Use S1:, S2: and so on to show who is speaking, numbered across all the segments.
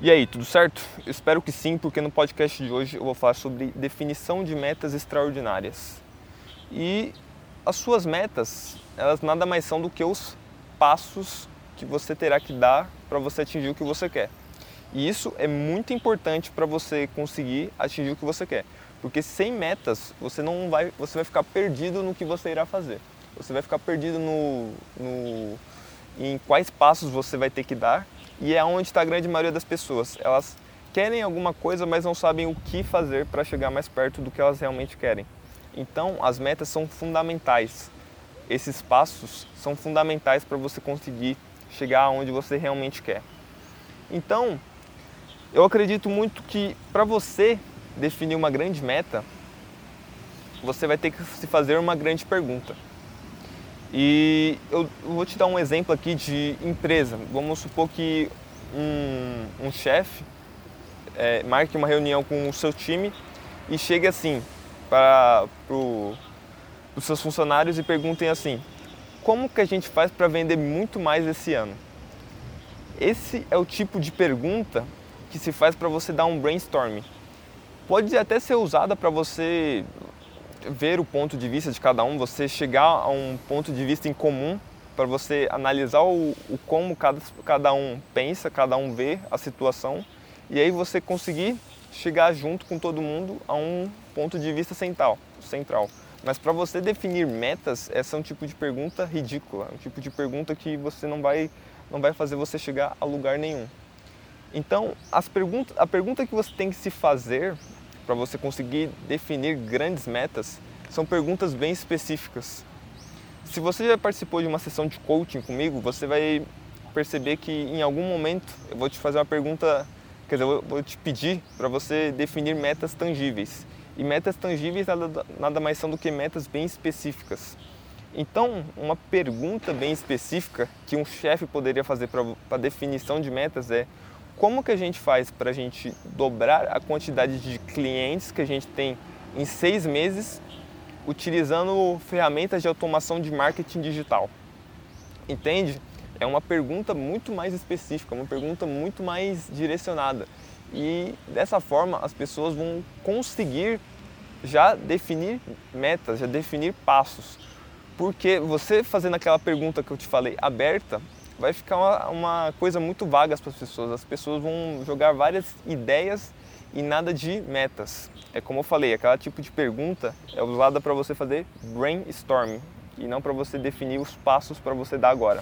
S1: E aí, tudo certo? Eu espero que sim, porque no podcast de hoje eu vou falar sobre definição de metas extraordinárias. E as suas metas, elas nada mais são do que os passos que você terá que dar para você atingir o que você quer. E isso é muito importante para você conseguir atingir o que você quer. Porque sem metas, você vai ficar perdido no que você irá fazer. Você vai ficar perdido em quais passos você vai ter que dar. E é onde está a grande maioria das pessoas. Elas querem alguma coisa, mas não sabem o que fazer para chegar mais perto do que elas realmente querem. Então, as metas são fundamentais. Esses passos são fundamentais para você conseguir chegar aonde você realmente quer. Então, eu acredito muito que para você definir uma grande meta, você vai ter que se fazer uma grande pergunta. E eu vou te dar um exemplo aqui de empresa. Vamos supor que um chefe marque uma reunião com o seu time e chegue assim para os seus funcionários e perguntem assim: como que a gente faz para vender muito mais esse ano? Esse é o tipo de pergunta que se faz para você dar um brainstorming. Pode até ser usada para você ver o ponto de vista de cada um, você chegar a um ponto de vista em comum, para você analisar o como cada um pensa, cada um vê a situação, e aí você conseguir chegar junto com todo mundo a um ponto de vista central. Mas para você definir metas, essa é um tipo de pergunta ridícula, um tipo de pergunta que você não vai fazer você chegar a lugar nenhum. Então, a pergunta que você tem que se fazer para você conseguir definir grandes metas são perguntas bem específicas. Se você já participou de uma sessão de coaching comigo, você vai perceber que em algum momento eu vou te fazer uma pergunta, quer dizer, eu vou te pedir para você definir metas tangíveis. E metas tangíveis nada mais são do que metas bem específicas. Então, uma pergunta bem específica que um chefe poderia fazer para definição de metas é: como que a gente faz para a gente dobrar a quantidade de clientes que a gente tem em 6 meses utilizando ferramentas de automação de marketing digital? Entende? É uma pergunta muito mais específica, uma pergunta muito mais direcionada. E dessa forma as pessoas vão conseguir já definir metas, já definir passos. Porque você fazendo aquela pergunta que eu te falei aberta, vai ficar uma coisa muito vaga para as pessoas. As pessoas vão jogar várias ideias e nada de metas. É como eu falei, aquela tipo de pergunta é usada para você fazer brainstorming e não para você definir os passos para você dar agora.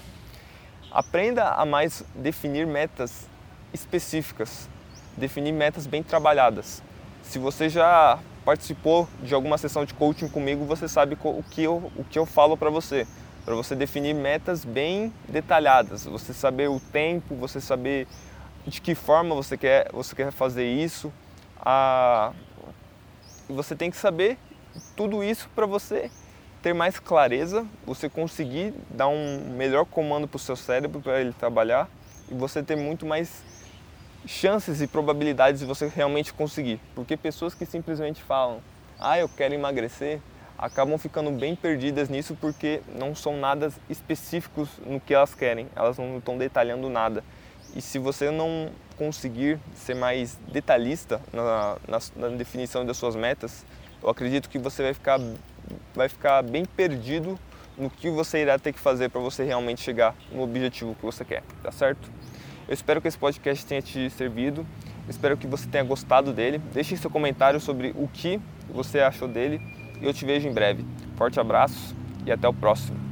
S1: Aprenda a mais definir metas específicas, definir metas bem trabalhadas. Se você já participou de alguma sessão de coaching comigo, você sabe o que eu falo para você definir metas bem detalhadas, você saber o tempo, você saber de que forma você quer fazer isso. Você tem que saber tudo isso para você ter mais clareza, você conseguir dar um melhor comando para o seu cérebro para ele trabalhar e você ter muito mais chances e probabilidades de você realmente conseguir. Porque pessoas que simplesmente falam: eu quero emagrecer, acabam ficando bem perdidas nisso porque não são nada específicos no que elas querem, elas não estão detalhando nada. E se você não conseguir ser mais detalhista na definição das suas metas, eu acredito que você vai ficar bem perdido no que você irá ter que fazer para você realmente chegar no objetivo que você quer, tá certo? Eu espero que esse podcast tenha te servido, espero que você tenha gostado dele. Deixe seu comentário sobre o que você achou dele e eu te vejo em breve. Forte abraço e até o próximo.